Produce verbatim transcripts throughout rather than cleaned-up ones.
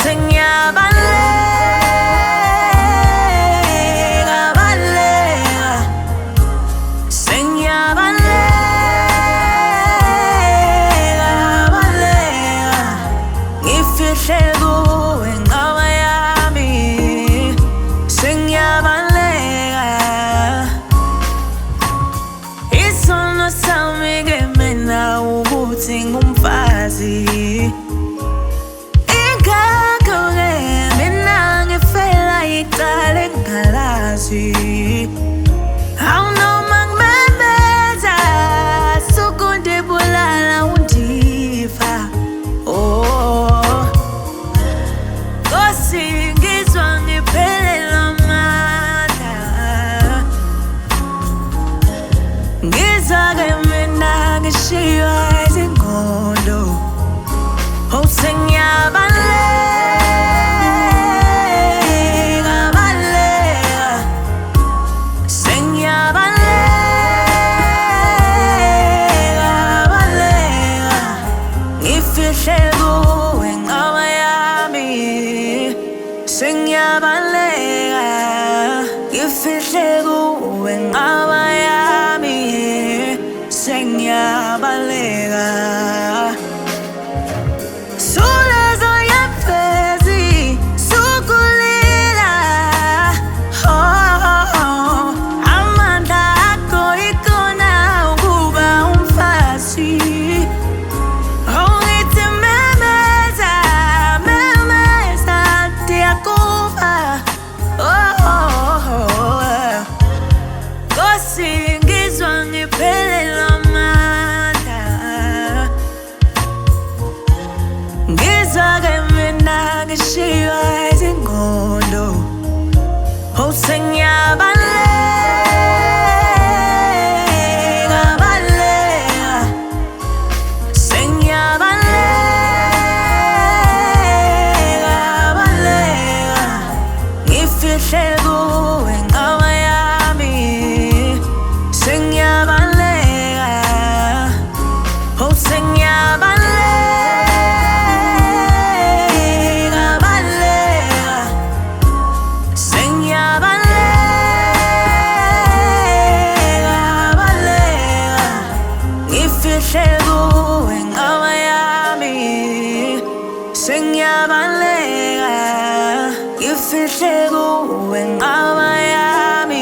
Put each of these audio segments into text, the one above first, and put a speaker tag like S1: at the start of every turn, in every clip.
S1: sengiyabaleka, baleka, sengiyabaleka, baleka, ngifihle kuwe ngaba yami, sengiyabaleka. Isono sami kumina ukuthi ngumfazi, ingakho-ke mina ngifela icala engingalazi. Hawu noma ngimemeza sukundibulala undiva. Oh, Nkosi ngizwa ngiphelelwa amandla, ngizwa-ke mina ngishiywa izingqondo. Oh, sengiyabaleka, baleka, sengiyabaleka, baleka, ngifihle kuwe ngaba yami, sengiyabaleka, ngifihle kuwe ngaba yami, sengiyabaleka. Sulezo yemfezi sukulila, oh, oh, oh. Amandla akho ikona ukuba umfazi. Oh, ngithi memeza, memeza ndiyakuva. Oh, oh, oh. Nkosi ngizwa ngiphelelwa amandla, ngizwa-ke mina ngishiywa izingqondo. Oh, sengiyabaleka, baleka, sengiyabaleka, baleka, ngifihle kuwe ngaba yami, sengiyabaleka. Oh, sengiyabaleka, baleka, sengiyabaleka, baleka, ngifihle kuwe ngaba yami, sengiyabaleka, ngifihle kuwe ngaba yami,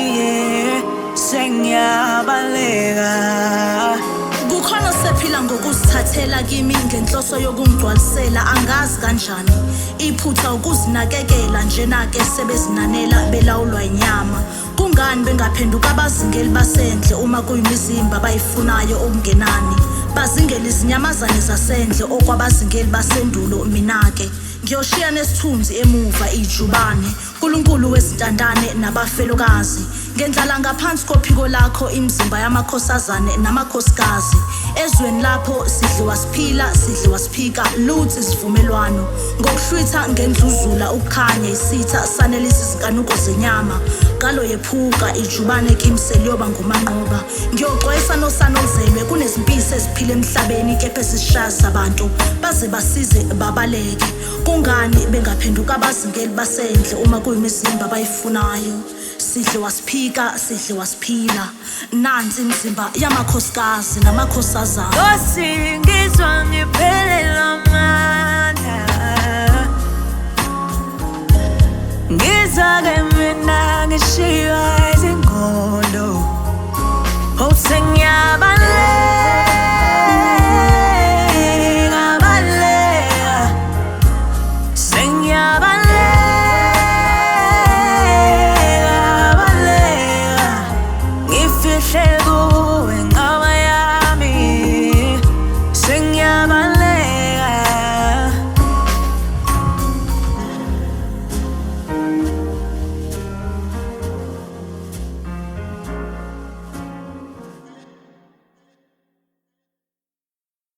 S1: sengiyabaleka.
S2: Kukhona sephila ngokuzithathela kimi ngenhloso yokungigcwalisela, angazi kanjani iphutha ukuzinakekela njena-ke sebezinanela belawulwa inyama. Kungani bengaphenduka abazingeli basendle uma kuyimizimba abayifunayo okungenani? Bazingela izinyamazane zasendle okwabazingeli basendulo. Mina-ke ngiyoshiya nesithunzi emuva ijubane, uNkulunkulu wezintandane nabafelokazi. Ngendlala ngaphansi kophiko lakho imizimba yamakhosazane namakhosikazi. Ezweni lapho sidliwa siphila, sidliwa siphika, luthi isivumelwano. Ngokuhlwitha ngendluzula ukukhanya isitha sanelisa izinkanuko zenyama. Ngalo yephuka ijubane kimseli yoba ngumanqoba. Ngiyoxwayisa nosanozelwe kunezimpisi eziphila emhlabeni kepha ezishaza abantu baze basize babaleke. Kungani bengaphenduka abazingeli basendle uma kuyimizimba abayifunayo? Sidliwa siphika, sidliwa siphila, nansi imizimba yamakhosikazi namakhosazana.
S1: Nkosi ngizwa ngiphelelwa amandla, ngizwa-ke mina ngishiywa